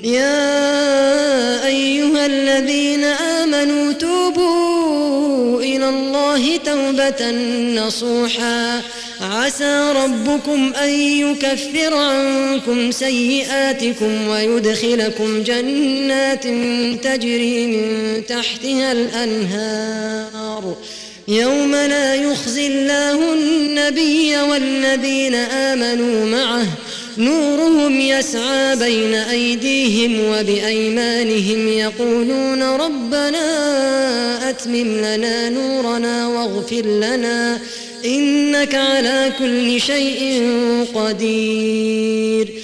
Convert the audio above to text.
يا أيها الذين آمنوا توبوا إلى الله توبة نصوحا عسى ربكم أن يكفر عنكم سيئاتكم ويدخلكم جنات تجري من تحتها الأنهار يوم لا يخزي الله النبي والذين آمنوا معه نورهم يسعى بين أيديهم وبأيمانهم يقولون ربنا أتمم لنا نورنا واغفر لنا إنك على كل شيء قدير